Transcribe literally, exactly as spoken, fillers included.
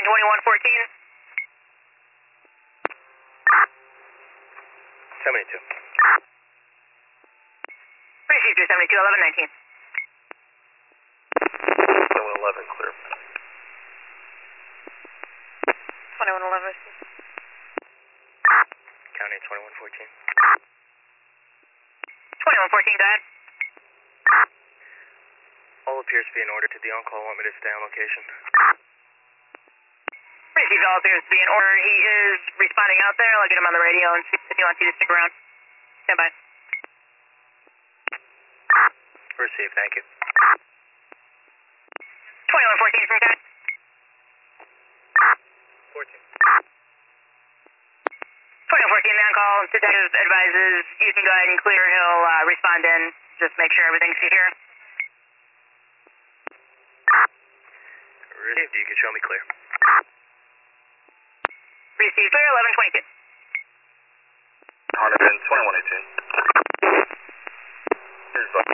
twenty-one fourteen. seventy-two. Received two seventy-two, eleven nineteen. twenty-one eleven, clear. twenty-one eleven. County twenty-one fourteen. twenty-one fourteen, go ahead. All appears to be in order. Did the on-call want me to stay on location? Received, all appears to be in order. He is responding out there. I'll get him on the radio and see if he wants you to stick around. Stand by. Received, thank you. twenty-one fourteen from Cat. fourteen. twenty-one fourteen, man call. Detective advises you can go ahead and clear. He'll uh, respond in. Just make sure everything's secure. Received, you can show me clear. Received clear, eleven twenty-two. Hardigan twenty-one eighteen. Here's Buck.